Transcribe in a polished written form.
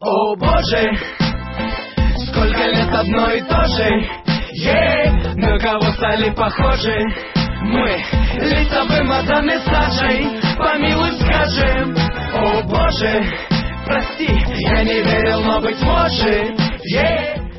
О боже, сколько лет одно и то же. На кого стали похожи? Мы лица вымазаны сажей, помилуй скажем. О боже, прости, я не верил, но быть может.